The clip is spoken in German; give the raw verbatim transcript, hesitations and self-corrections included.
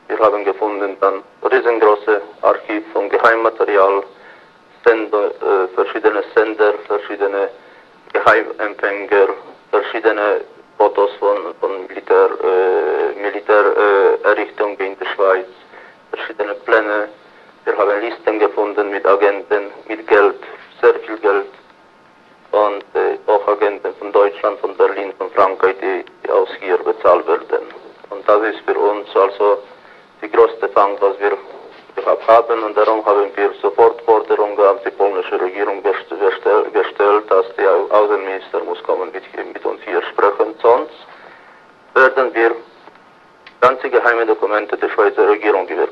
Wir haben gefunden dann riesengroße Archiv von Geheimmaterial, Sender, äh, verschiedene Sender, verschiedene Geheimempfänger, verschiedene Fotos von, von Militär, äh, Militärerrichtungen äh, in der Schweiz, verschiedene Pläne. Wir haben Listen gefunden mit Agenten, mit Geld, sehr viel Geld. Und äh, auch Agenten von Deutschland, von Berlin, von Frankreich, die, die aus hier bezahlt werden. Und das ist für uns also die größte Fang, was wir gehabt haben. Und darum haben wir sofort Forderungen an die polnische Regierung gestell, gestellt, dass der Außenminister muss kommen mit, mit uns hier sprechen. Sonst werden wir ganze geheime Dokumente der Schweizer Regierung